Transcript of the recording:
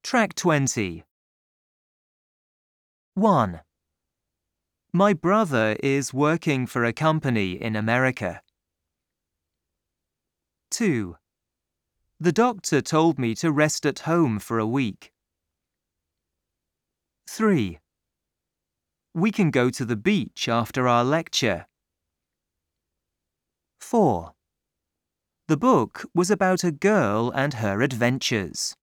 Track 20. 1. My brother is working for a company in America. 2. The doctor told me to rest at home for a week. 3. We can go to the beach after our lecture. 4. The book was about a girl and her adventures.